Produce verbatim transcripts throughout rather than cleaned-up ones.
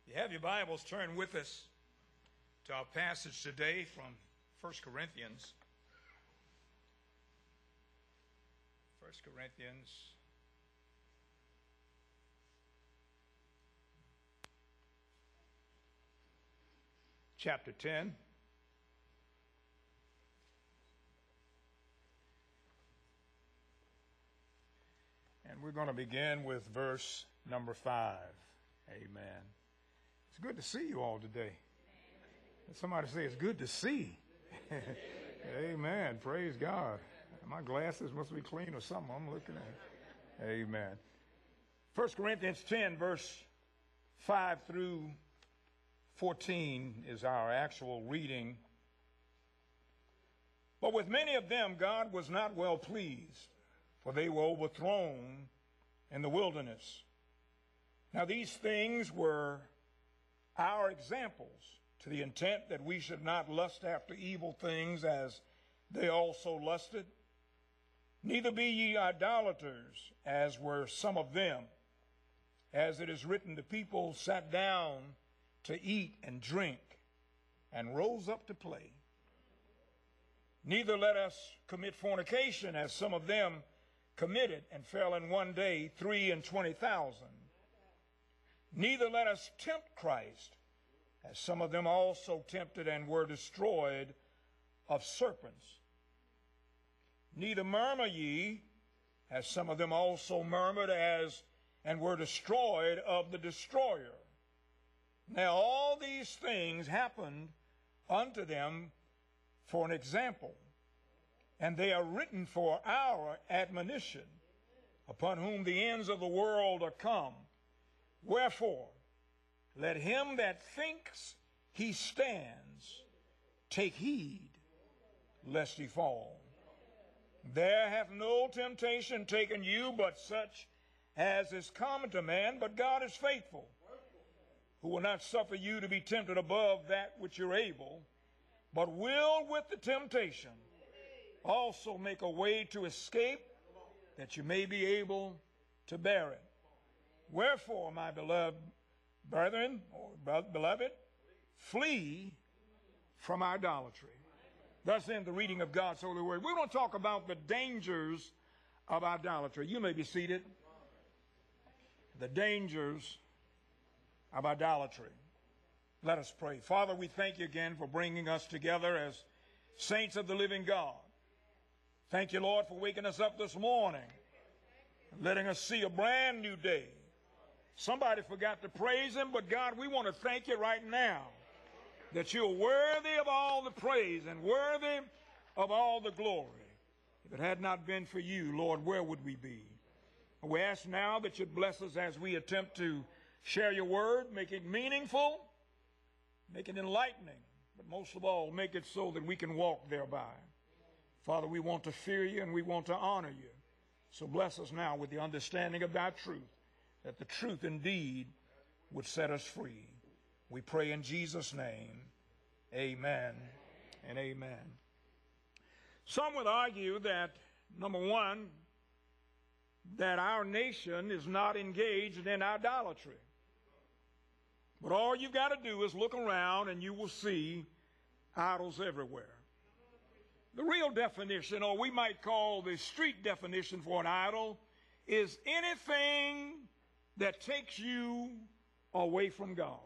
You have your Bibles, turn with us to our passage today from First Corinthians. First Corinthians chapter ten. And we're going to begin with verse number five. Amen. It's good to see you all today. Somebody say it's good to see. Amen. Praise God. My glasses must be clean or something I'm looking at. Amen. First Corinthians ten, verse five through fourteen is our actual reading. But with many of them God was not well pleased, for they were overthrown in the wilderness. Now these things were our examples, to the intent that we should not lust after evil things as they also lusted. Neither be ye idolaters, as were some of them. As it is written, the people sat down to eat and drink, and rose up to play. Neither let us commit fornication, as some of them committed, and fell in one day three and twenty thousand. Neither let us tempt Christ, as some of them also tempted and were destroyed of serpents. Neither murmur ye, as some of them also murmured as and were destroyed of the destroyer. Now all these things happened unto them for an example, and they are written for our admonition, upon whom the ends of the world are come. Wherefore, let him that thinks he stands take heed lest he fall. There hath no temptation taken you but such as is common to man, but God is faithful, who will not suffer you to be tempted above that which you're able, but will with the temptation also make a way to escape, that you may be able to bear it. Wherefore, my beloved brethren, or beloved, flee from idolatry. Thus ends the reading of God's holy word. We're going to talk about the dangers of idolatry. You may be seated. The dangers of idolatry. Let us pray. Father, we thank you again for bringing us together as saints of the living God. Thank you, Lord, for waking us up this morning and letting us see a brand new day. Somebody forgot to praise him, but God, we want to thank you right now that you're worthy of all the praise and worthy of all the glory. If it had not been for you, Lord, where would we be? We ask now that you'd bless us as we attempt to share your word, make it meaningful, make it enlightening, but most of all, make it so that we can walk thereby. Father, we want to fear you and we want to honor you. So bless us now with the understanding of thy truth, that the truth indeed would set us free. We pray in Jesus' name, amen and amen. Some would argue that, number one, that our nation is not engaged in idolatry. But all you've got to do is look around and you will see idols everywhere. The real definition, or we might call the street definition for an idol, is anything that takes you away from God.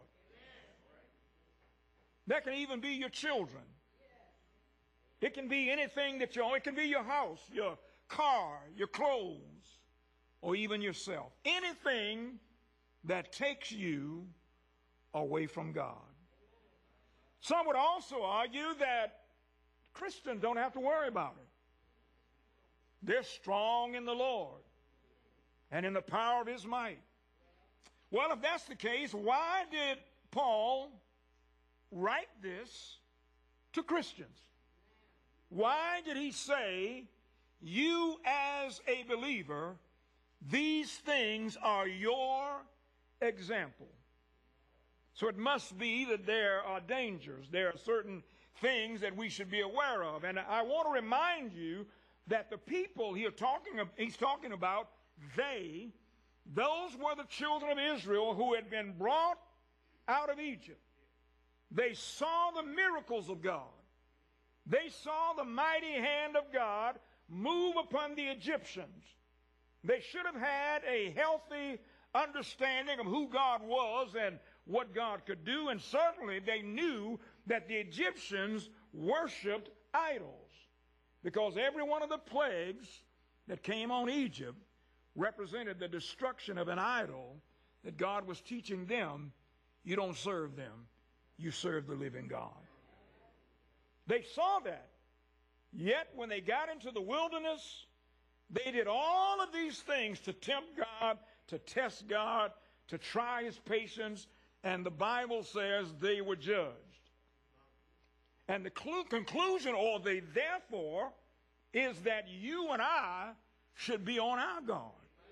That can even be your children. It can be anything that you own. It can be your house, your car, your clothes, or even yourself. Anything that takes you away from God. Some would also argue that Christians don't have to worry about it. They're strong in the Lord and in the power of his might. Well, if that's the case, why did Paul write this to Christians? Why did he say, you as a believer, these things are your example? So it must be that there are dangers. There are certain things that we should be aware of. And I want to remind you that the people he talking, he's talking about, they, those were the children of Israel who had been brought out of Egypt, they saw the miracles of God. They saw the mighty hand of God move upon the Egyptians. They should have had a healthy understanding of who God was and what God could do, and certainly they knew that the Egyptians worshiped idols, because every one of the plagues that came on Egypt represented the destruction of an idol that God was teaching them. You don't serve them, you serve the living God. They saw that. Yet when they got into the wilderness, they did all of these things to tempt God, to test God, to try his patience, and the Bible says they were judged. And the clu- conclusion, or the therefore, is that you and I should be on our guard.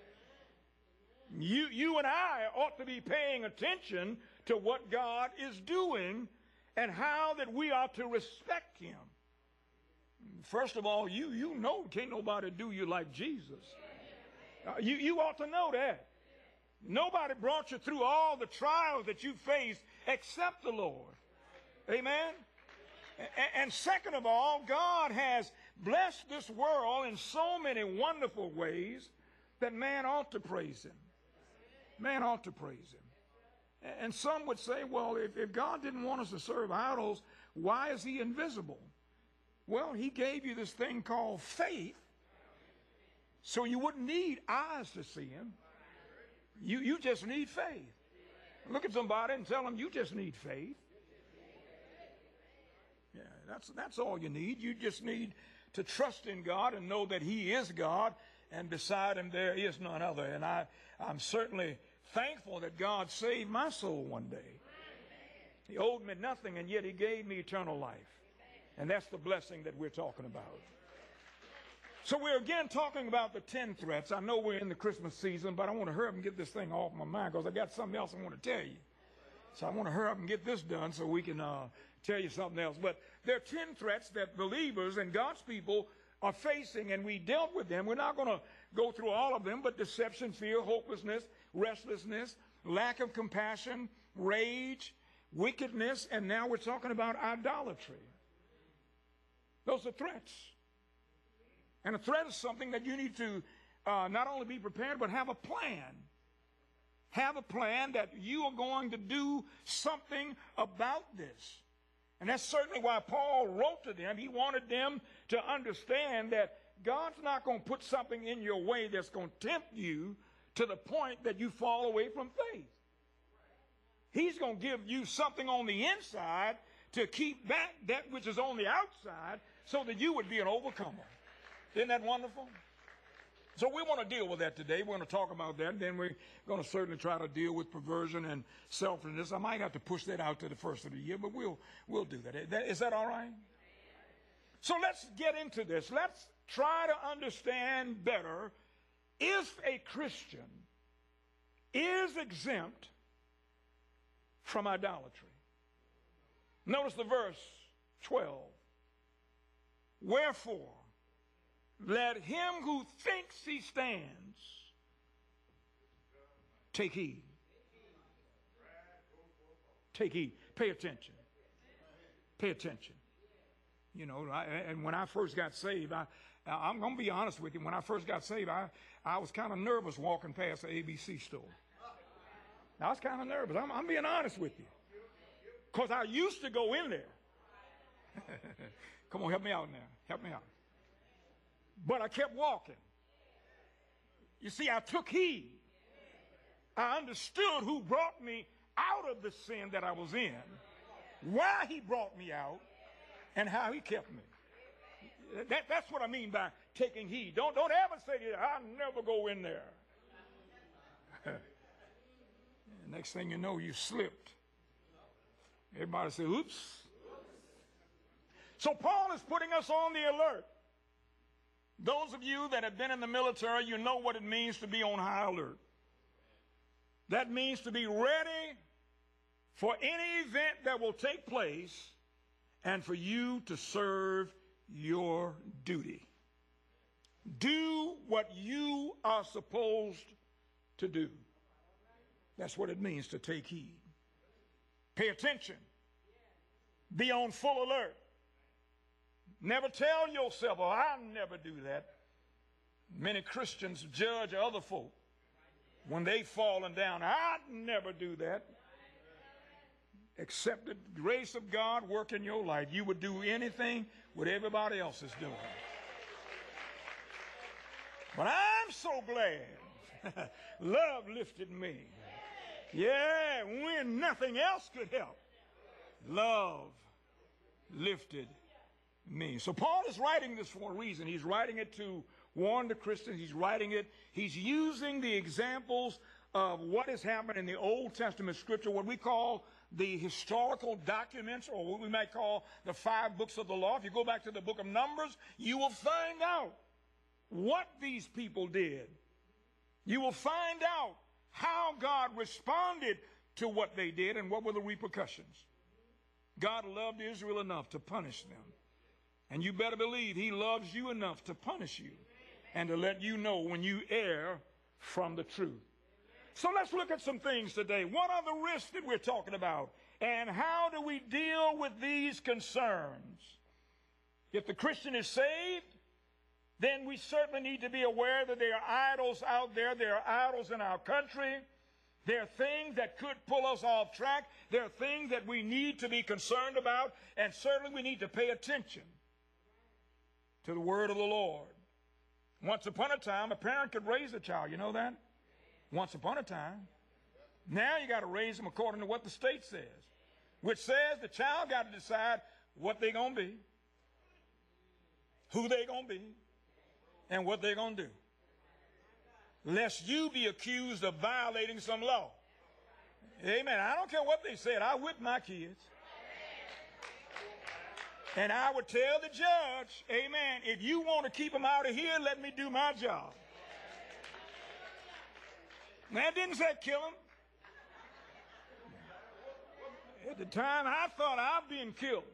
You, you and I ought to be paying attention to what God is doing and how that we are to respect him. First of all, you, you know can't nobody do you like Jesus. Uh, you, you ought to know that. Nobody brought you through all the trials that you faced except the Lord. Amen? And, and second of all, God has blessed this world in so many wonderful ways that man ought to praise him. Man ought to praise him. And some would say, well, if, if God didn't want us to serve idols, why is he invisible? Well, he gave you this thing called faith, so you wouldn't need eyes to see him. You, you just need faith. Look at somebody and tell them you just need faith. Yeah, that's, that's all you need. You just need to trust in God and know that he is God, and beside him there is none other. And I, I'm certainly thankful that God saved my soul one day. He owed me nothing, and yet he gave me eternal life. And that's the blessing that we're talking about. So we're again talking about the ten threats. I know we're in the Christmas season, but I want to hurry up and get this thing off my mind because I got something else I want to tell you. So I want to hurry up and get this done so we can uh, tell you something else. But there are ten threats that believers and God's people are facing, and we dealt with them. We're not going to go through all of them, but deception, fear, hopelessness, restlessness, lack of compassion, rage, wickedness, and now we're talking about idolatry. Those are threats. And a threat is something that you need to uh, not only be prepared, but have a plan. Have a plan that you are going to do something about this. And that's certainly why Paul wrote to them. He wanted them to understand that God's not going to put something in your way that's going to tempt you to the point that you fall away from faith. He's going to give you something on the inside to keep back that which is on the outside so that you would be an overcomer. Isn't that wonderful? So we want to deal with that today. We're going to talk about that. Then we're going to certainly try to deal with perversion and selfishness. I might have to push that out to the first of the year, but we'll, we'll do that. Is that all right? So let's get into this. Let's try to understand better if a Christian is exempt from idolatry. Notice the verse twelve. Wherefore, let him who thinks he stands take heed. Take heed. Pay attention. Pay attention. You know, I, and when I first got saved, I, I'm going to be honest with you. When I first got saved, I, I was kind of nervous walking past the A B C store. I was kind of nervous. I'm, I'm being honest with you. Because I used to go in there. Come on, help me out now. Help me out. But I kept walking. You see, I took heed. I understood who brought me out of the sin that I was in, why he brought me out, and how he kept me. That, that's what I mean by taking heed. Don't, don't ever say, I'll never go in there. Next thing you know, you slipped. Everybody say, oops. So Paul is putting us on the alert. Those of you that have been in the military, you know what it means to be on high alert. That means to be ready for any event that will take place and for you to serve your duty. Do what you are supposed to do. That's what it means to take heed. Pay attention. Be on full alert. Never tell yourself, oh, I'll never do that. Many Christians judge other folk when they've fallen down. I'd never do that. Except the grace of God work in your life. You would do anything what everybody else is doing. But I'm so glad love lifted me. Yeah, when nothing else could help, love lifted me. So Paul is writing this for a reason. He's writing it to warn the Christians. He's writing it. He's using the examples of what has happened in the Old Testament scripture, what we call the historical documents, or what we might call the five books of the law. If you go back to the book of Numbers, you will find out what these people did. You will find out how God responded to what they did and what were the repercussions. God loved Israel enough to punish them. And you better believe he loves you enough to punish you and to let you know when you err from the truth. So let's look at some things today. What are the risks that we're talking about? And how do we deal with these concerns? If the Christian is saved, then we certainly need to be aware that there are idols out there. There are idols in our country. There are things that could pull us off track. There are things that we need to be concerned about. And certainly we need to pay attention to the word of the Lord. Once upon a time, a parent could raise a child. You know that? Once upon a time. Now you got to raise them according to what the state says, which says the child got to decide what they're going to be, who they're going to be, and what they're going to do, lest you be accused of violating some law. Amen. I don't care what they said. I whip my kids. And I would tell the judge, amen, if you want to keep them out of here, let me do my job. Now, it didn't say kill them. At the time, I thought I'd been killed.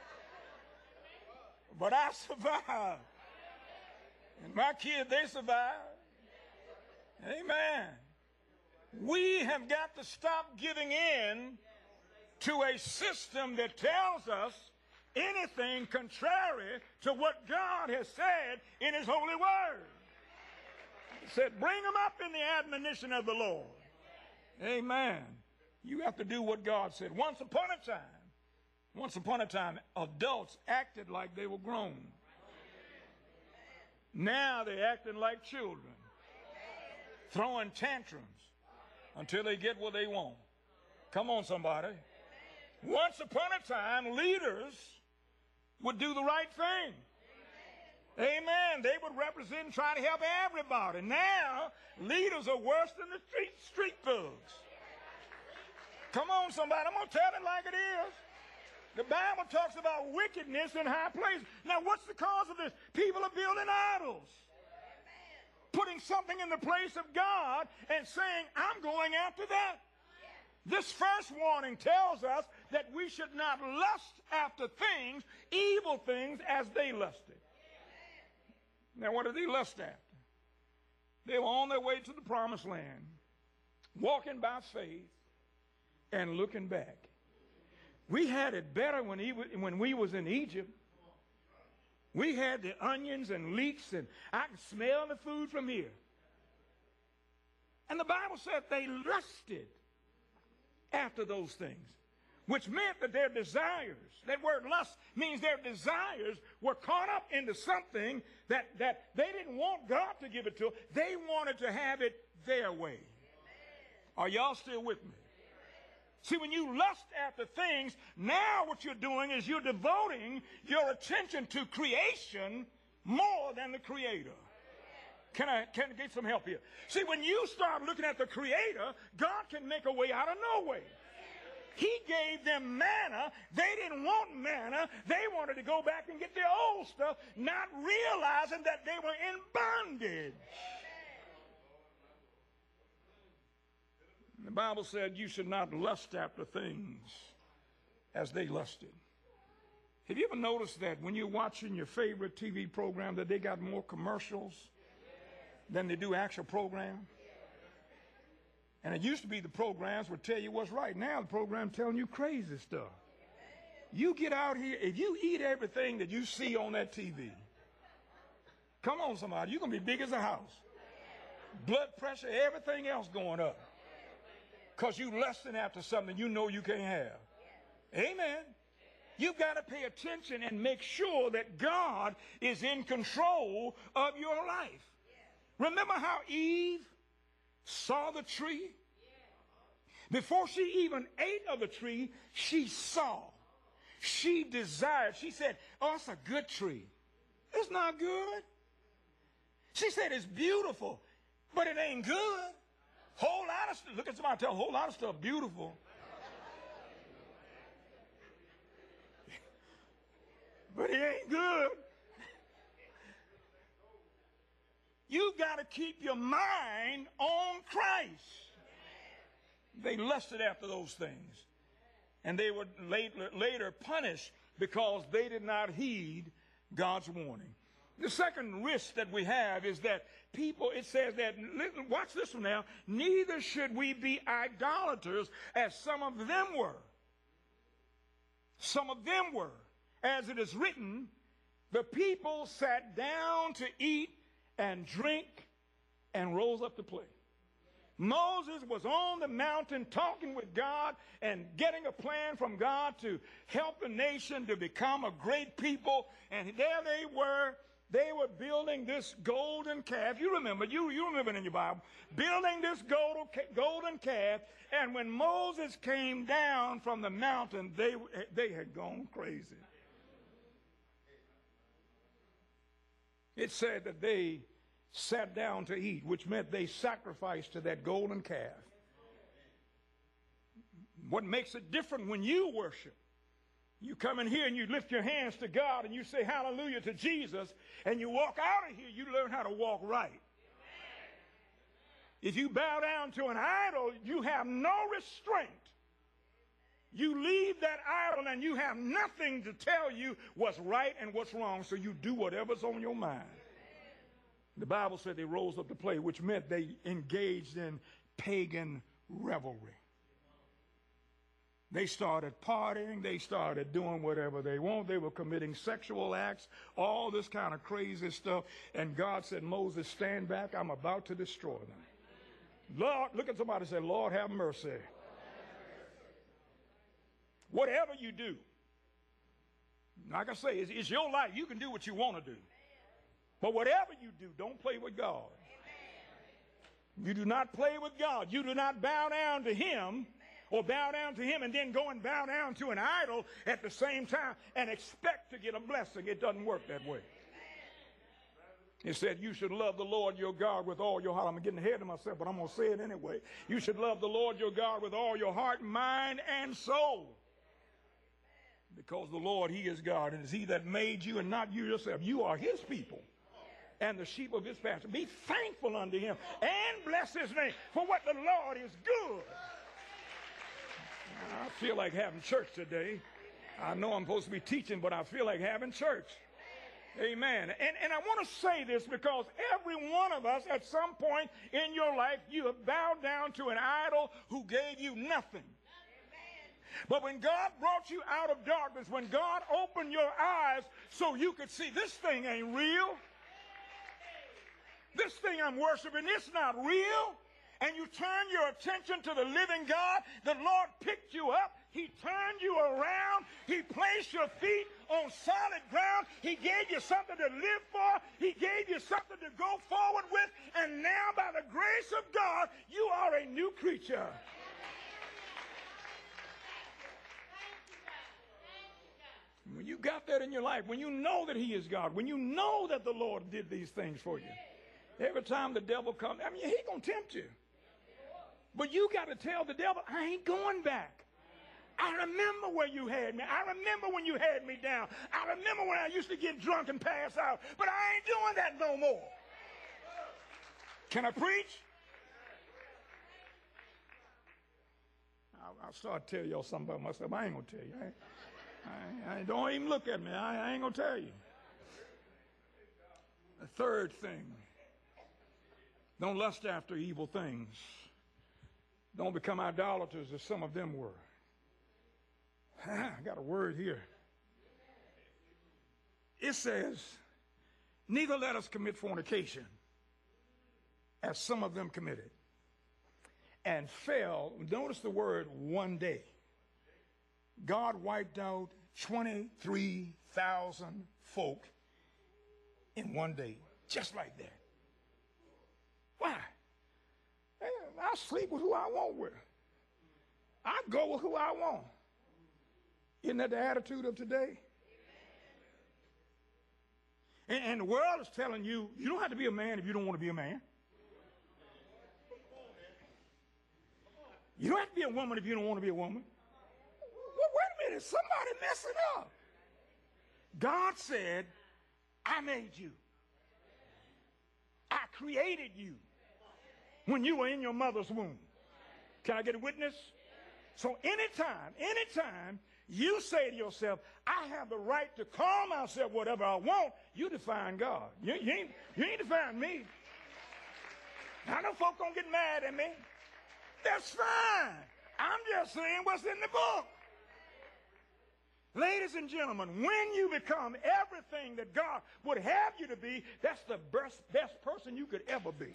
But I survived. And my kids, they survived. Amen. We have got to stop giving in to a system that tells us anything contrary to what God has said in his holy word. He said, bring them up in the admonition of the Lord. Amen. You have to do what God said. Once upon a time, once upon a time, adults acted like they were grown. Now they're acting like children, throwing tantrums until they get what they want. Come on, somebody. Once upon a time, leaders would do the right thing. Amen. They would represent and try to help everybody. Now, leaders are worse than the street, street thugs. Come on, somebody. I'm going to tell it like it is. The Bible talks about wickedness in high places. Now, what's the cause of this? People are building idols, putting something in the place of God and saying, I'm going after that. This first warning tells us that we should not lust after things, evil things, as they lusted. Now, what did they lust after? They were on their way to the promised land, walking by faith and looking back. We had it better when, he, when we was in Egypt. We had the onions and leeks, and I could smell the food from here. And the Bible said they lusted after those things, which meant that their desires, that word lust means their desires were caught up into something that, that they didn't want God to give it to them. They wanted to have it their way. Are y'all still with me? See, when you lust after things, now what you're doing is you're devoting your attention to creation more than the Creator. Can I, can I get some help here? See, when you start looking at the Creator, God can make a way out of no way. He gave them manna. They didn't want manna. They wanted to go back and get their old stuff, not realizing that they were in bondage. The Bible said you should not lust after things as they lusted. Have you ever noticed that when you're watching your favorite T V program that they got more commercials than they do actual program? And it used to be the programs would tell you what's right. Now the program telling you crazy stuff. You get out here, if you eat everything that you see on that T V, come on somebody, you're going to be big as a house. Blood pressure, everything else going up. Because you lusting after something you know you can't have. Amen. You've got to pay attention and make sure that God is in control of your life. Remember how Eve saw the tree? Before she even ate of the tree, she saw. She desired. She said, oh, it's a good tree. It's not good. She said it's beautiful, but it ain't good. Whole lot of stuff. Look at somebody and tell a whole lot of stuff beautiful. But it ain't good. You've got to keep your mind on Christ. They lusted after those things. And they were later, later punished because they did not heed God's warning. The second risk that we have is that people, it says that, watch this one now, neither should we be idolaters as some of them were. Some of them were. As it is written, the people sat down to eat and drink and rose up to play. Moses was on the mountain talking with God and getting a plan from God to help the nation to become a great people. And there they were. They were building this golden calf. You remember, you, you remember it in your Bible. Building this golden, golden calf. And when Moses came down from the mountain, they, they had gone crazy. It said that they sat down to eat, which meant they sacrificed to that golden calf. What makes it different when you worship? You come in here and you lift your hands to God and you say hallelujah to Jesus, and you walk out of here, you learn how to walk right. If you bow down to an idol, you have no restraint. You leave that idol and you have nothing to tell you what's right and what's wrong, so you do whatever's on your mind. The Bible said they rose up to play, which meant they engaged in pagan revelry. They started partying. They started doing whatever they want. They were committing sexual acts, all this kind of crazy stuff. And God said, Moses, stand back. I'm about to destroy them. Lord, look at somebody and say, Lord, have mercy. Whatever you do, like I say, it's, it's your life. You can do what you want to do. But whatever you do, don't play with God. You do not play with God. You do not bow down to him or bow down to him and then go and bow down to an idol at the same time and expect to get a blessing. It doesn't work that way. It said you should love the Lord your God with all your heart. I'm getting ahead of myself, but I'm going to say it anyway. You should love the Lord your God with all your heart, mind, and soul. Because the Lord, he is God, and it's he that made you and not you yourself. You are his people and the sheep of his pasture. Be thankful unto him and bless his name, for what the Lord is good. I feel like having church today. I know I'm supposed to be teaching, but I feel like having church. Amen. And, and I want to say this because every one of us at some point in your life, you have bowed down to an idol who gave you nothing. But when God brought you out of darkness, when God opened your eyes so you could see this thing ain't real, this thing I'm worshiping, it's not real, and you turn your attention to the living God, the Lord picked you up, he turned you around, he placed your feet on solid ground, he gave you something to live for, he gave you something to go forward with, and now by the grace of God, you are a new creature. When you got that in your life, when you know that he is God, when you know that the Lord did these things for you, every time the devil comes, I mean, he's going to tempt you. But you got to tell the devil, I ain't going back. I remember where you had me. I remember when you had me down. I remember when I used to get drunk and pass out. But I ain't doing that no more. Can I preach? I'll, I'll start to tell y'all something about myself. I ain't going to tell you. I ain't, I, I, don't even look at me. I, I ain't going to tell you. The third thing, don't lust after evil things. Don't become idolaters as some of them were. I got a word here. It says, neither let us commit fornication, as some of them committed, and fell. Notice the word one day. God wiped out twenty-three thousand folk in one day, just like that. Why? I sleep with who I want with. I go with who I want. Isn't that the attitude of today? And, and the world is telling you, you don't have to be a man if you don't want to be a man. You don't have to be a woman if you don't want to be a woman. Well, wait a minute, somebody messing up. God said, I made you. I created you when you were in your mother's womb. Can I get a witness? So anytime, anytime you say to yourself, I have the right to call myself whatever I want, you define God. You, you, ain't, you ain't define me. I know folk gonna get mad at me. That's fine. I'm just saying what's in the book. Ladies and gentlemen, when you become everything that God would have you to be, that's the best, best person you could ever be.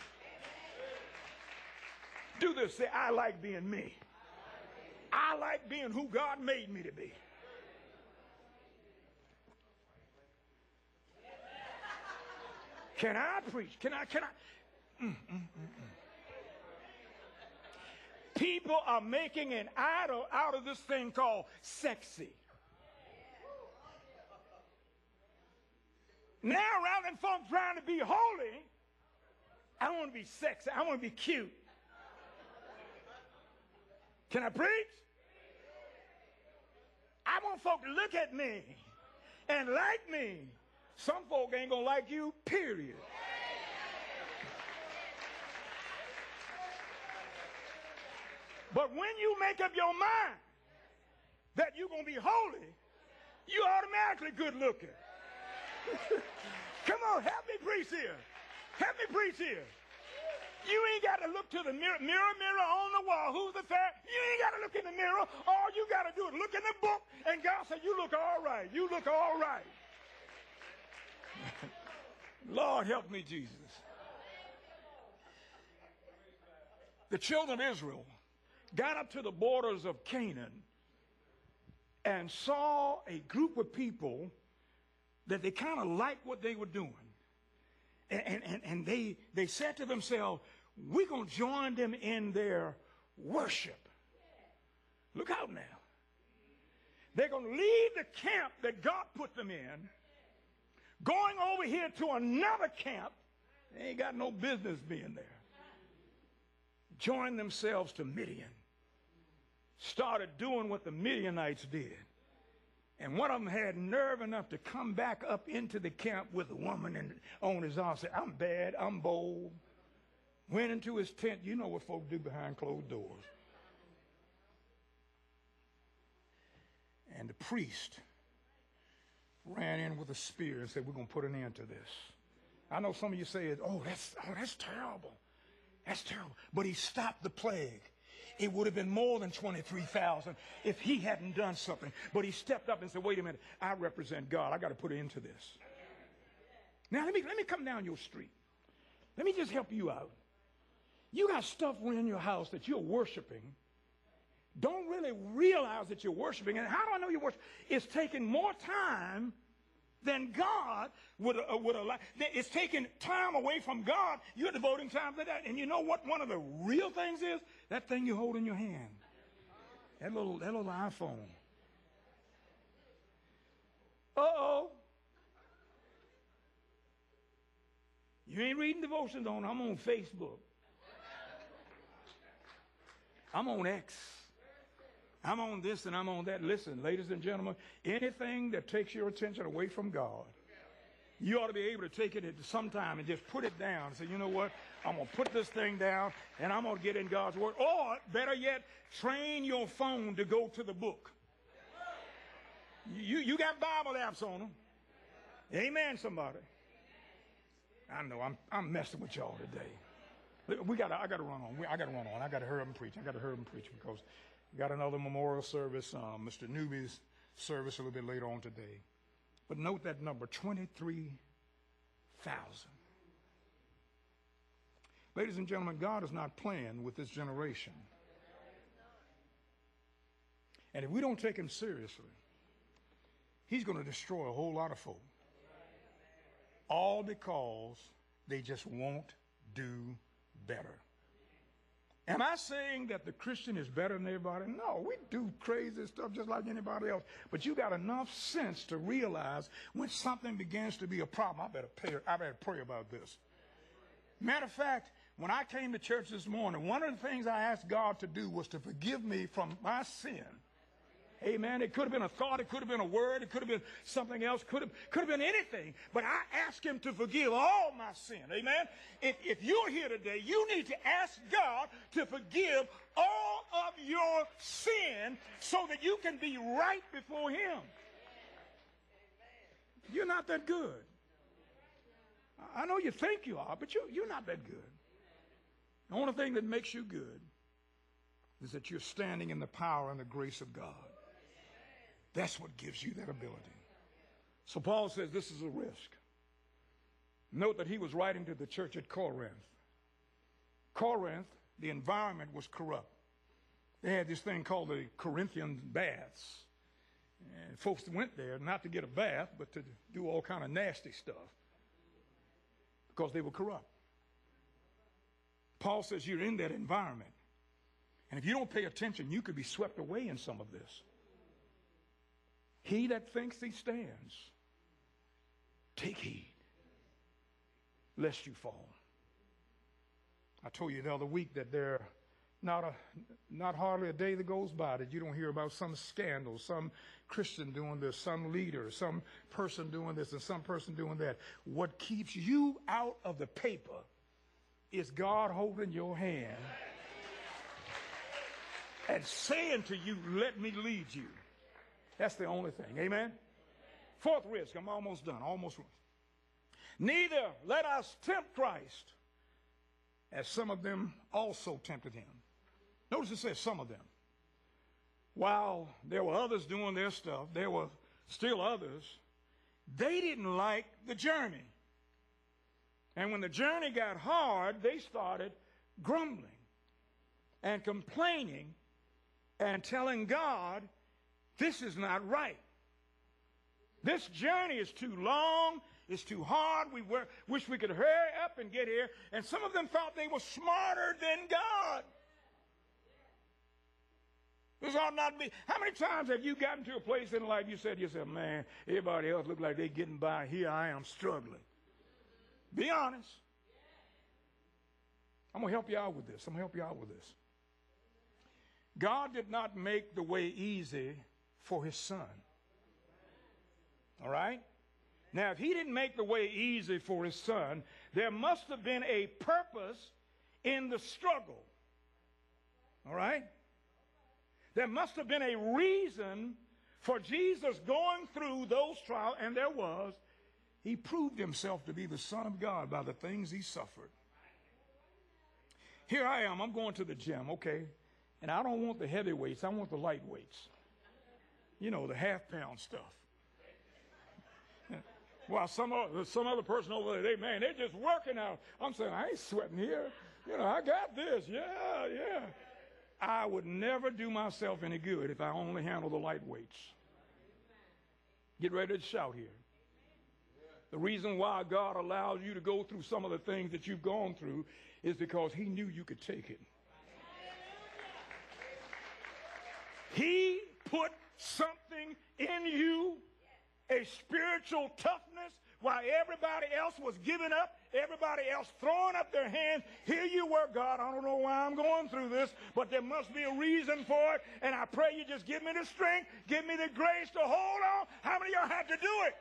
Do this. Say, I like being me. I like being who God made me to be. Can I preach? Can I? Can I? Mm, mm, mm, mm. People are making an idol out of this thing called sexy. Now, rather than folks trying to be holy, I want to be sexy. I want to be cute. Can I preach? I want folk to look at me and like me. Some folk ain't gonna like you, period. But when you make up your mind that you're gonna be holy, you automatically good looking. Come on, help me preach here. Help me preach here. You ain't got to look to the mirror, mirror, mirror on the wall. Who's the fair? You ain't got to look in the mirror. All you got to do is look in the book, and God said, you look all right. You look all right. Lord, help me, Jesus. The children of Israel got up to the borders of Canaan and saw a group of people that they kind of liked what they were doing. And, and, and they, they said to themselves, we're going to join them in their worship. Look out now. They're going to leave the camp that God put them in, going over here to another camp. They ain't got no business being there. Joined themselves to Midian. Started doing what the Midianites did. And one of them had nerve enough to come back up into the camp with a woman and on his arm, said, I'm bad, I'm bold. Went into his tent. You know what folk do behind closed doors. And the priest ran in with a spear and said, we're going to put an end to this. I know some of you say, oh, that's, oh, that's terrible. That's terrible. But he stopped the plague. It would have been more than twenty-three thousand if he hadn't done something. But he stepped up and said, wait a minute, I represent God. I got to put an end to this. Now, let me, let me come down your street. Let me just help you out. You got stuff in your house that you're worshiping. Don't really realize that you're worshiping. And how do I know you're worshiping? It's taking more time than God would, uh, would allow. It's taking time away from God. You're devoting time to that. And you know what one of the real things is? That thing you hold in your hand. That little, that little iPhone. Uh-oh. You ain't reading devotions on. I'm on Facebook. I'm on X. I'm on this and I'm on that. Listen, ladies and gentlemen, anything that takes your attention away from God, you ought to be able to take it at some time and just put it down and say, you know what, I'm going to put this thing down and I'm going to get in God's word. Or, better yet, train your phone to go to the book. You, you got Bible apps on them. Amen, somebody. I know I'm, I'm messing with y'all today. We got. I got to run on. I got to run on. I got to hurry up and preach. I got to hurry up and preach because we got another memorial service, um, Mister Newby's service a little bit later on today. But note that number, twenty-three thousand. Ladies and gentlemen, God is not playing with this generation. And if we don't take him seriously, he's going to destroy a whole lot of folk. All because they just won't do better. Am I saying that the Christian is better than everybody? No, we do crazy stuff just like anybody else. But you got enough sense to realize when something begins to be a problem, I better pray, I better pray about this. Matter of fact, when I came to church this morning, one of the things I asked God to do was to forgive me from my sin. Amen. It could have been a thought. It could have been a word. It could have been something else. Could have, could have been anything. But I asked him to forgive all my sin. Amen. If, if you're here today, you need to ask God to forgive all of your sin so that you can be right before him. You're not that good. I know you think you are, but you, you're not that good. The only thing that makes you good is that you're standing in the power and the grace of God. That's what gives you that ability. So Paul says this is a risk. Note that he was writing to the church at Corinth. Corinth, the environment was corrupt. They had this thing called the Corinthian baths. And folks went there not to get a bath, but to do all kind of nasty stuff because they were corrupt. Paul says you're in that environment. And if you don't pay attention, you could be swept away in some of this. He that thinks he stands, take heed, lest you fall. I told you the other week that there not a not hardly a day that goes by that you don't hear about some scandal, some Christian doing this, some leader, some person doing this, and some person doing that. What keeps you out of the paper is God holding your hand and saying to you, let me lead you. That's the only thing. Amen? Fourth risk. I'm almost done. Almost. Neither let us tempt Christ, as some of them also tempted him. Notice it says some of them. While there were others doing their stuff, there were still others. They didn't like the journey. And when the journey got hard, they started grumbling and complaining and telling God, this is not right. This journey is too long. It's too hard. We were, wish we could hurry up and get here. And some of them thought they were smarter than God. This ought not be. How many times have you gotten to a place in life you said to yourself, man, everybody else look like they're getting by. Here I am struggling. Be honest. I'm going to help you out with this. I'm going to help you out with this. God did not make the way easy for his son. All right? Now, if he didn't make the way easy for his son, there must have been a purpose in the struggle. All right? There must have been a reason for Jesus going through those trials, and there was. He proved himself to be the Son of God by the things he suffered. Here I am. I'm going to the gym, okay? And I don't want the heavyweights. I want the lightweights. You know, the half-pound stuff. While some other, some other person over there, they, man, they're just working out. I'm saying, I ain't sweating here. You know, I got this. Yeah, yeah. I would never do myself any good if I only handle the light weights. Get ready to shout here. The reason why God allows you to go through some of the things that you've gone through is because he knew you could take it. He put something in you, a spiritual toughness, while everybody else was giving up, everybody else throwing up their hands. Here you were, God, I don't know why I'm going through this, but there must be a reason for it, and I pray you just give me the strength, give me the grace to hold on. How many of y'all had to do it?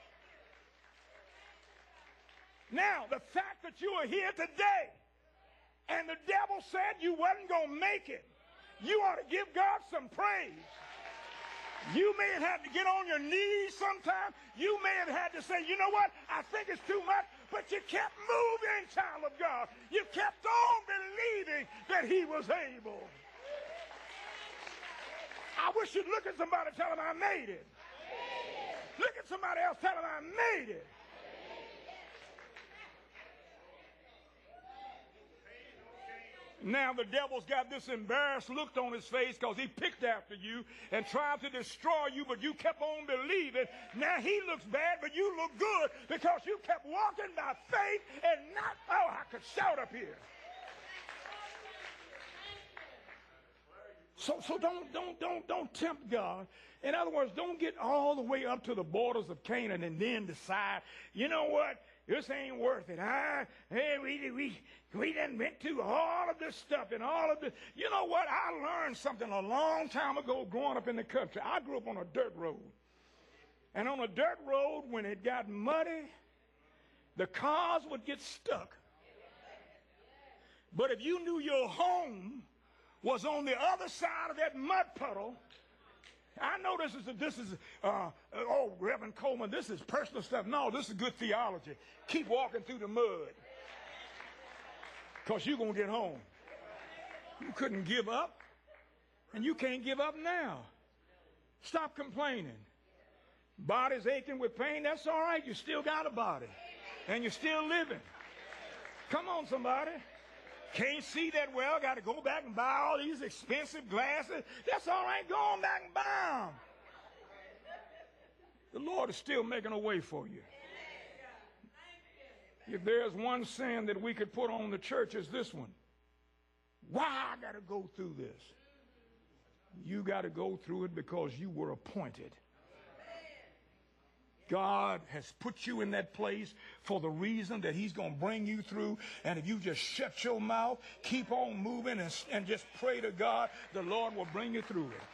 Now, the fact that you are here today, and the devil said you wasn't going to make it, you ought to give God some praise. You may have had to get on your knees sometime. You may have had to say, you know what, I think it's too much, but you kept moving, child of God. You kept on believing that he was able. I wish you'd look at somebody and tell them I made it. Look at somebody else, tell them I made it. Now the devil's got this embarrassed look on his face because he picked after you and tried to destroy you, but you kept on believing. Now he looks bad, but you look good because you kept walking by faith and not, oh, I could shout up here. So, so don't, don't, don't, don't tempt God. In other words, don't get all the way up to the borders of Canaan and then decide, you know what? This ain't worth it. I, hey, we, we, we done went through all of this stuff and all of this. You know what? I learned something a long time ago growing up in the country. I grew up on a dirt road. And on a dirt road, when it got muddy, the cars would get stuck. But if you knew your home was on the other side of that mud puddle, I know this is, a, this is uh, oh, Reverend Coleman, this is personal stuff. No, this is good theology. Keep walking through the mud because you're going to get home. You couldn't give up, and you can't give up now. Stop complaining. Body's aching with pain, that's all right. You still got a body, and you're still living. Come on, somebody. Can't see that well, got to go back and buy all these expensive glasses. That's all right, go on back and buy them. The Lord is still making a way for you. If there's one sin that we could put on the church, is this one. Why I got to go through this? You got to go through it because you were appointed. God has put you in that place for the reason that he's going to bring you through. And if you just shut your mouth, keep on moving, and, and just pray to God, the Lord will bring you through it.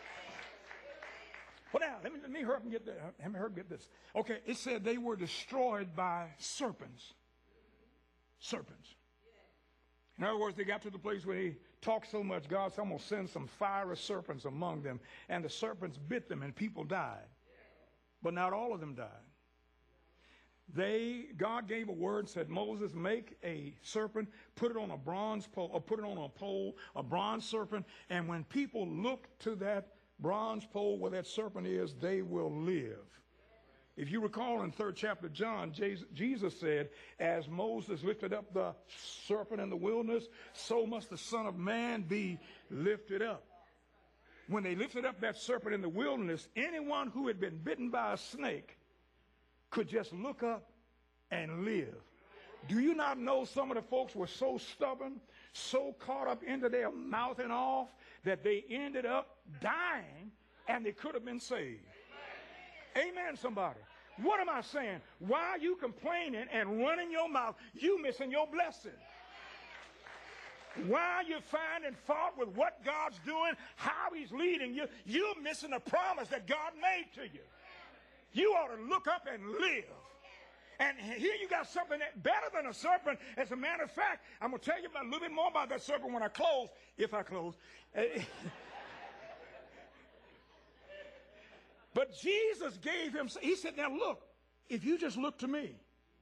Well, now, let me, let me hurry up and get, the, let me hurry up and get this. Okay, it said they were destroyed by serpents. Serpents. In other words, they got to the place where they talked so much, God said, I'm going to send some fiery serpents among them. And the serpents bit them, and people died. But not all of them died. They, God gave a word and said, Moses, make a serpent, put it on a bronze pole, or put it on a pole, a bronze serpent, and when people look to that bronze pole where that serpent is, they will live. If you recall in third chapter of John, Jesus said, as Moses lifted up the serpent in the wilderness, so must the Son of Man be lifted up. When they lifted up that serpent in the wilderness, anyone who had been bitten by a snake could just look up and live. Do you not know some of the folks were so stubborn, so caught up into their mouthing off, that they ended up dying and they could have been saved? Amen, somebody. What am I saying? Why are you complaining and running your mouth? You missing your blessing. While you're finding fault with what God's doing, how he's leading you, you're missing a promise that God made to you. You ought to look up and live. And here you got something that better than a serpent. As a matter of fact, I'm going to tell you about, a little bit more about that serpent when I close, if I close. But Jesus gave him, he said, now look, if you just look to me,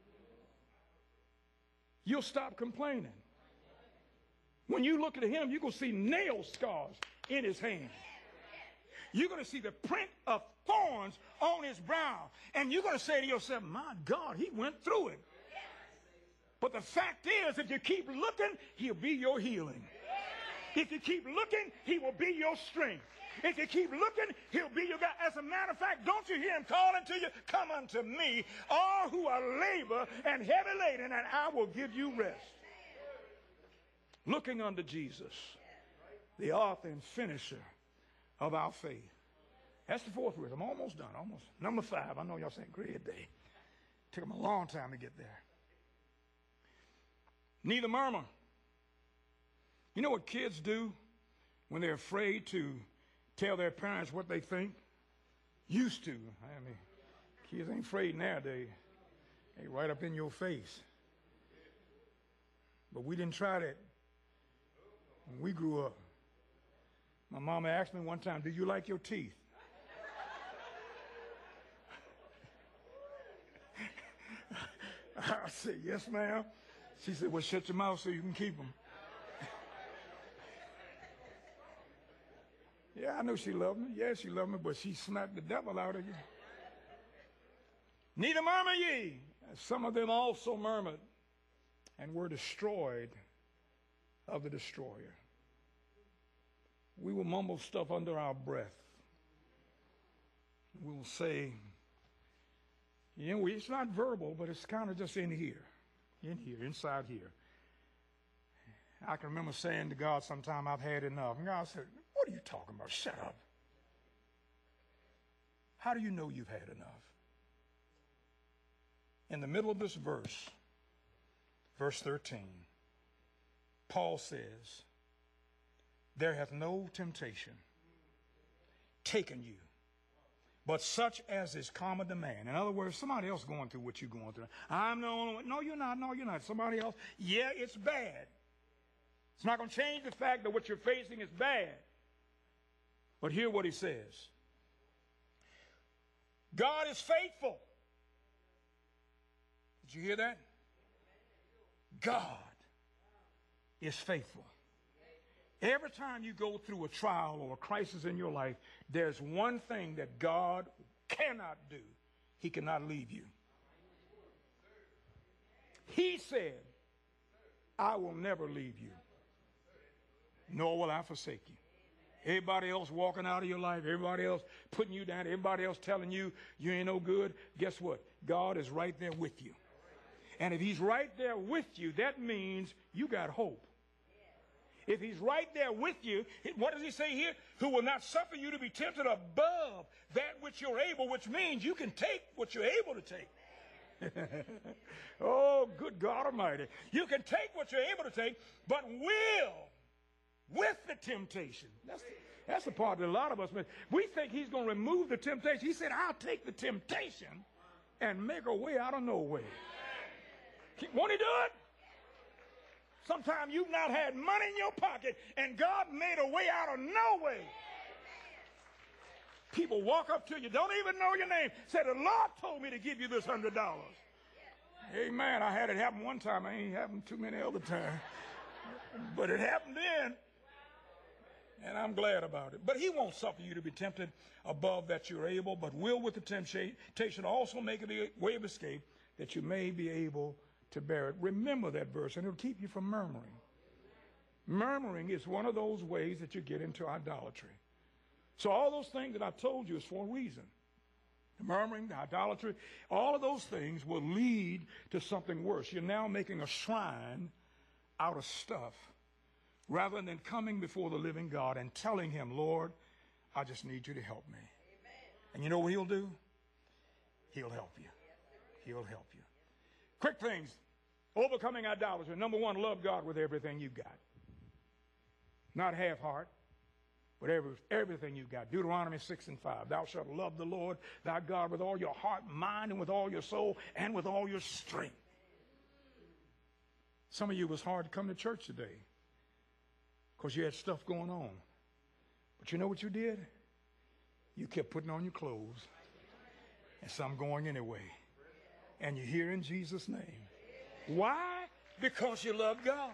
you'll stop complaining. When you look at him, you're going to see nail scars in his hand. You're going to see the print of thorns on his brow. And you're going to say to yourself, my God, he went through it. But the fact is, if you keep looking, he'll be your healing. If you keep looking, he will be your strength. If you keep looking, he'll be your God. As a matter of fact, don't you hear him calling to you? Come unto me, all who are labor and heavy laden, and I will give you rest. Looking unto Jesus, the author and finisher of our faith. That's the fourth word. I'm almost done. Almost. Number five. I know y'all saying great day. Took them a long time to get there. Neither murmur. You know what kids do when they're afraid to tell their parents what they think? Used to. I mean, kids ain't afraid nowadays. They right up in your face. But we didn't try that when we grew up. My mama asked me one time, do you like your teeth? I said, yes, ma'am. She said, well, shut your mouth so you can keep them. Yeah, I know she loved me. Yeah, she loved me, but she smacked the devil out of you. Neither murmur ye. Some of them also murmured and were destroyed of the destroyer. We will mumble stuff under our breath. We will say, you know, it's not verbal, but it's kind of just in here, in here, inside here. I can remember saying to God sometime, I've had enough. And God said, what are you talking about? Shut up. How do you know you've had enough? In the middle of this verse, verse thirteen, Paul says, there hath no temptation taken you, but such as is common to man. In other words, somebody else going through what you're going through. I'm the only one. No, you're not. No, you're not. Somebody else. Yeah, it's bad. It's not going to change the fact that what you're facing is bad. But hear what he says. God is faithful. Did you hear that? God is faithful. Every time you go through a trial or a crisis in your life, there's one thing that God cannot do. He cannot leave you. He said, I will never leave you, nor will I forsake you. Everybody else walking out of your life, everybody else putting you down, everybody else telling you you ain't no good, guess what? God is right there with you. And if he's right there with you, that means you got hope. If he's right there with you, what does he say here? Who will not suffer you to be tempted above that which you're able, which means you can take what you're able to take. Oh, good God Almighty. You can take what you're able to take, but will with the temptation. That's the, that's the part that a lot of us miss. We think he's going to remove the temptation. He said, I'll take the temptation and make a way out of no way. Won't he do it? Sometimes you've not had money in your pocket, and God made a way out of no way. People walk up to you, don't even know your name, say, the Lord told me to give you this one hundred dollars. Amen. I had it happen one time. I ain't happened too many other times. But it happened then, and I'm glad about it. But he won't suffer you to be tempted above that you're able, but will with the temptation also make a way of escape that you may be able to bear it. Remember that verse, and it'll keep you from murmuring. Murmuring is one of those ways that you get into idolatry. So all those things that I told you is for a reason. The murmuring, the idolatry, all of those things will lead to something worse. You're now making a shrine out of stuff rather than coming before the living God and telling him, Lord, I just need you to help me. Amen. And you know what he'll do? He'll help you. He'll help you. Quick things. Overcoming idolatry. Number one, love God with everything you've got. Not half heart, but every, everything you've got. Deuteronomy six and five. Thou shalt love the Lord thy God with all your heart, mind, and with all your soul, and with all your strength. Some of you, it was hard to come to church today because you had stuff going on. But you know what you did? You kept putting on your clothes, and some going anyway. And you're here in Jesus' name. Why? Because you love God.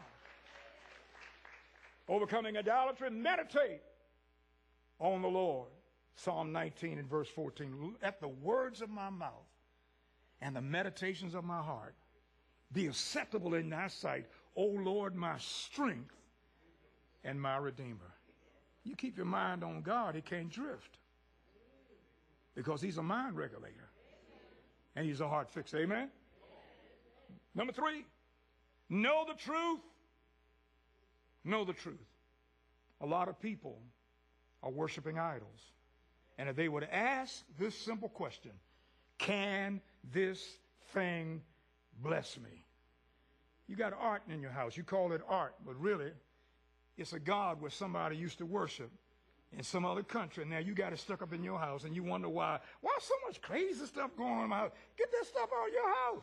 Overcoming idolatry, meditate on the Lord. Psalm nineteen and verse fourteen. Let the words of my mouth and the meditations of my heart be acceptable in thy sight, O Lord, my strength and my Redeemer. You keep your mind on God, he can't drift. Because he's a mind regulator. And he's a heart fixer. Amen? Number three, know the truth. Know the truth. A lot of people are worshiping idols. And if they would ask this simple question, can this thing bless me? You got art in your house. You call it art, but really, it's a God where somebody used to worship in some other country. Now you got it stuck up in your house, and you wonder why. Why so much crazy stuff going on in my house? Get that stuff out of your house.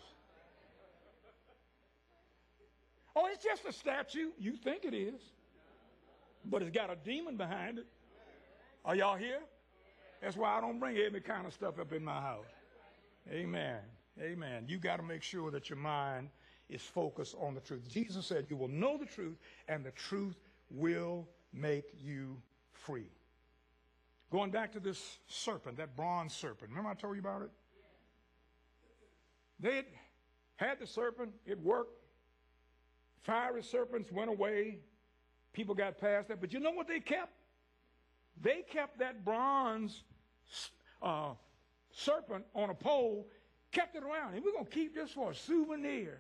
Oh, it's just a statue. You think it is, but it's got a demon behind it. Are y'all here? That's why I don't bring every kind of stuff up in my house. Amen. Amen. You got to make sure that your mind is focused on the truth. Jesus said, you will know the truth, and the truth will make you free. Going back to this serpent, that bronze serpent. Remember I told you about it? They had, had the serpent. It worked. Fiery serpents went away. People got past that. But you know what they kept? They kept that bronze uh, serpent on a pole, kept it around. And we're going to keep this for a souvenir.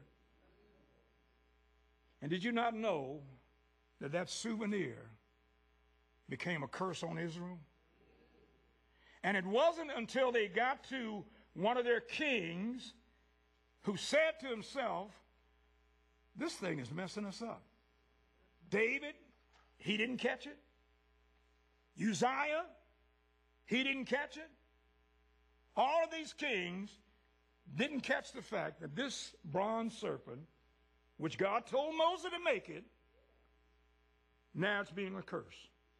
And did you not know that that souvenir became a curse on Israel? And it wasn't until they got to one of their kings who said to himself, this thing is messing us up. David, he didn't catch it. Uzziah, he didn't catch it. All of these kings didn't catch the fact that this bronze serpent, which God told Moses to make it, now it's being a curse.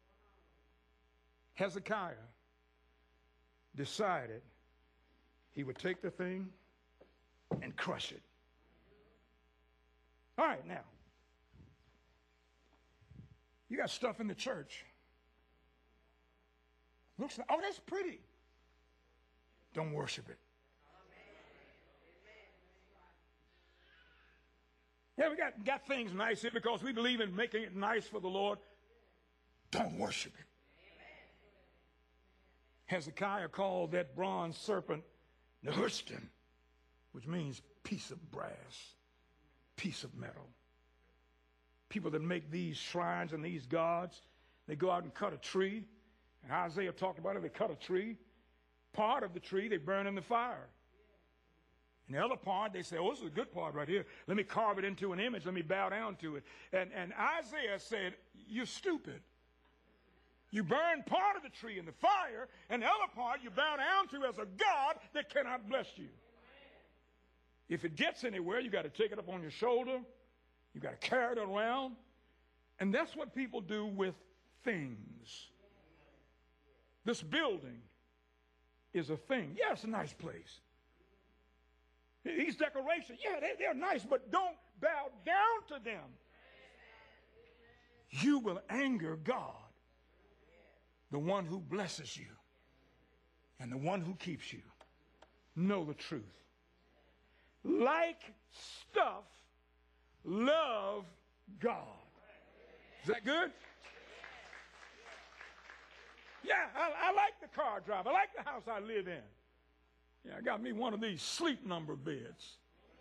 Hezekiah decided he would take the thing and crush it. All right, now, you got stuff in the church. Looks like, oh, that's pretty. Don't worship it. Yeah, we got, got things nice here because we believe in making it nice for the Lord. Don't worship it. Hezekiah called that bronze serpent Nehushtan, which means piece of brass, piece of metal. People that make these shrines and these gods, they go out and cut a tree. And Isaiah talked about it. They cut a tree. Part of the tree they burn in the fire. And the other part, they say, oh, this is a good part right here. Let me carve it into an image. Let me bow down to it. And, and Isaiah said, you're stupid. You burn part of the tree in the fire, and the other part you bow down to as a God that cannot bless you. If it gets anywhere, you got to take it up on your shoulder. You got to carry it around. And that's what people do with things. This building is a thing. Yeah, it's a nice place. These decorations, yeah, they, they're nice, but don't bow down to them. You will anger God, the one who blesses you and the one who keeps you. Know the truth. Like stuff, love God. Is that good? Yeah, I, I like the car drive. I like the house I live in. Yeah, I got me one of these sleep number beds.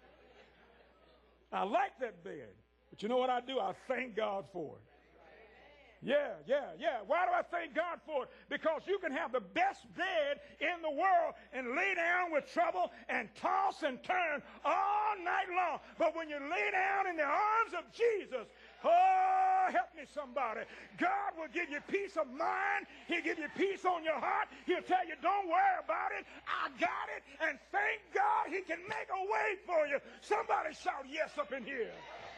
I like that bed. But you know what I do? I thank God for it. Yeah, yeah, yeah. Why do I thank God for it? Because you can have the best bed in the world and lay down with trouble and toss and turn all night long. But when you lay down in the arms of Jesus, oh, help me somebody. God will give you peace of mind. He'll give you peace on your heart. He'll tell you, don't worry about it. I got it. And thank God he can make a way for you. Somebody shout yes up in here.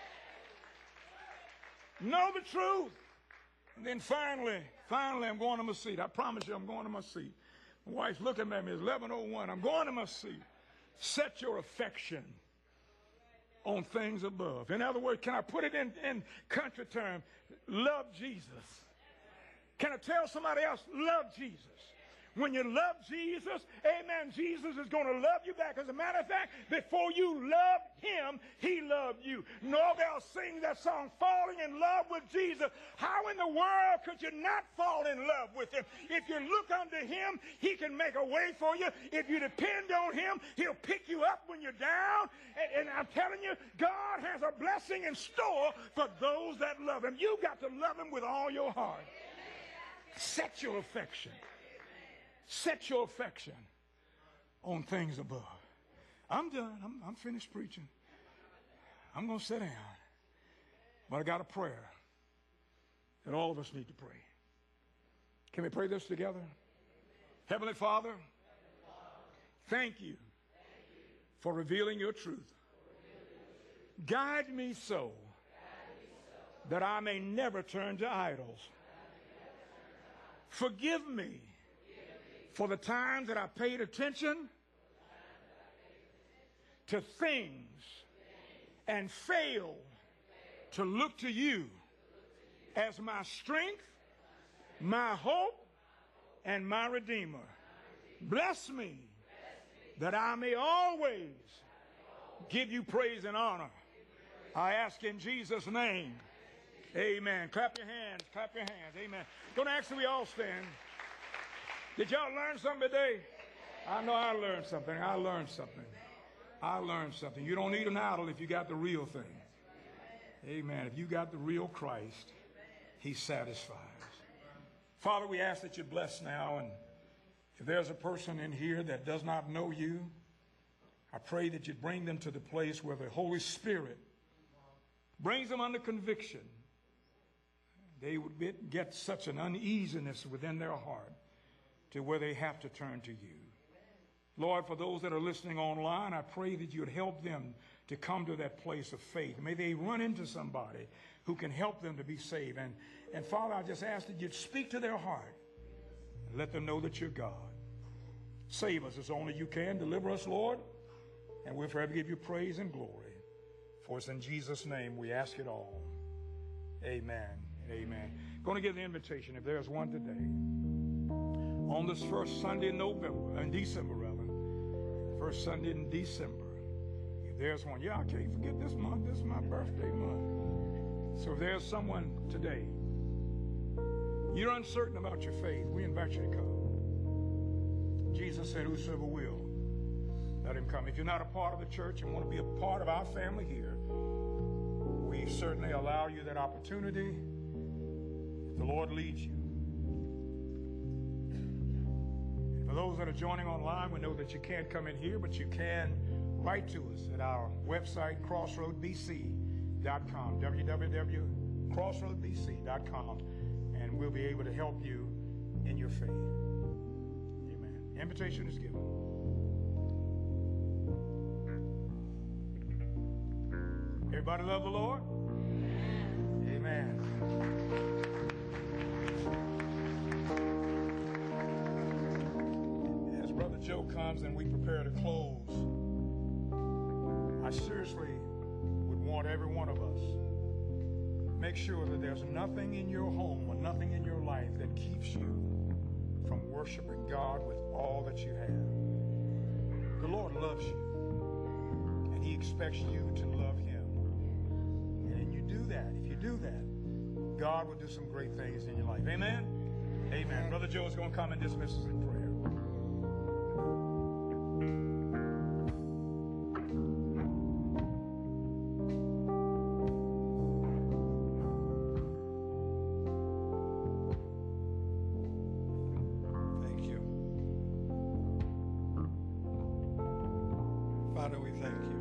Know the truth. And then finally, finally, I'm going to my seat. I promise you I'm going to my seat. My wife's looking at me. It's eleven oh one. I'm going to my seat. Set your affection on things above. In other words, can I put it in, in country terms? Love Jesus. Can I tell somebody else? Love Jesus. When you love Jesus, amen, Jesus is going to love you back. As a matter of fact, before you loved him, he loved you. Norvell sings that song, Falling in Love with Jesus. How in the world could you not fall in love with him? If you look unto him, he can make a way for you. If you depend on him, he'll pick you up when you're down. And, and I'm telling you, God has a blessing in store for those that love him. You've got to love him with all your heart. Set your affection. Set your affection on things above. I'm done. I'm, I'm finished preaching. I'm going to sit down. But I got a prayer that all of us need to pray. Can we pray this together? Heavenly Father, thank you for revealing your truth. Guide me so that I may never turn to idols. Forgive me for the times that I paid attention to things and fail to look to you as my strength, my hope, and my Redeemer. Bless me that I may always give you praise and honor. I ask in Jesus' name. Amen. Clap your hands. Clap your hands. Amen. Gonna ask that we all stand. Did y'all learn something today? I know I learned something. I learned something. I learned something. You don't need an idol if you got the real thing. Amen. If you got the real Christ, he satisfies. Father, we ask that you bless now, and if there's a person in here that does not know you, I pray that you bring them to the place where the Holy Spirit brings them under conviction. They would get such an uneasiness within their heart to where they have to turn to you. Lord, for those that are listening online, I pray that you would help them to come to that place of faith. May they run into somebody who can help them to be saved. And, and Father, I just ask that you'd speak to their heart and let them know that you're God. Save us as only you can. Deliver us, Lord, and we'll forever give you praise and glory. For it's in Jesus' name we ask it all. Amen. Amen. Going to give the invitation, if there's one today, on this first Sunday in November, in December rather, first Sunday in December. If there's one, yeah, I can't forget this month. This is my birthday month. So if there's someone today, you're uncertain about your faith, we invite you to come. Jesus said, whosoever will, let him come. If you're not a part of the church and want to be a part of our family here, we certainly allow you that opportunity if the Lord leads you. For those that are joining online, we know that you can't come in here, but you can write to us at our website, crossroad b c dot com, w w w dot crossroad b c dot com, and we'll be able to help you in your faith. Amen. The invitation is given. Everybody love the Lord? Amen. As Brother Joe comes and we prepare to close, I seriously would want every one of us, make sure that there's nothing in your home or nothing in your life that keeps you from worshiping God with all that you have. The Lord loves you, and he expects you to love him. And you do that. If you do that, God will do some great things in your life. Amen? Amen. Brother Joe is going to come and dismiss us in prayer. Father, we thank you.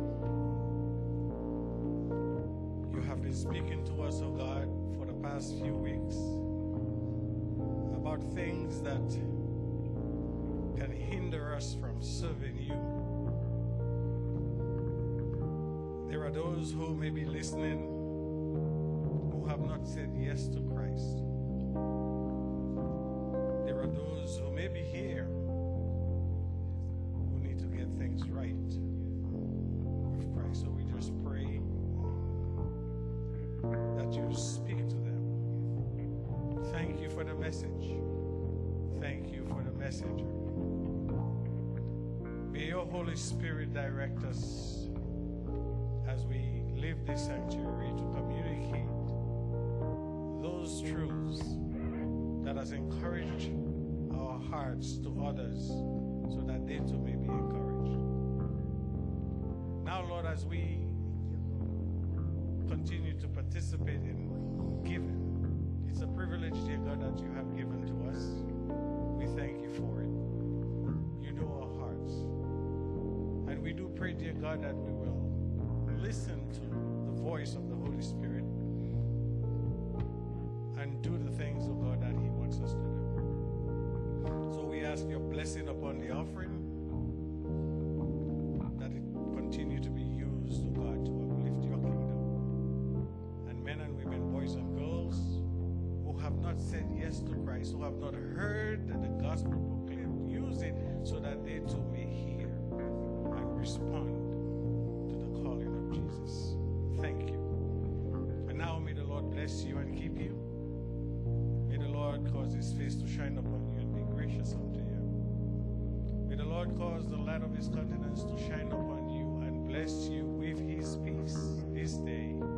You have been speaking to us, oh God, for the past few weeks about things that can hinder us from serving you. There are those who may be listening who have not said yes to Christ. There are those who may be here who need to get things right with Christ. So we just pray that you speak to them. Thank you for the message. Thank you for the messenger. May your Holy Spirit direct us as we leave this sanctuary to communicate those truths that has encouraged our hearts to others so that they too may be encouraged. Now, Lord, as we continue to participate in giving, it's a privilege, dear God, that you have given to us. We thank you for it. You know our hearts. And we do pray, dear God, that we will listen to the voice of the Holy Spirit and do the things, oh God, that he wants us to do. So we ask your blessing upon the offering, that it continue to be used, oh God, to uplift your kingdom. And men and women, boys and girls, who have not said yes to Christ, who have not heard the gospel proclaimed, use it so that they too may hear and respond Lord cause the light of his countenance to shine upon you and bless you with his peace this day.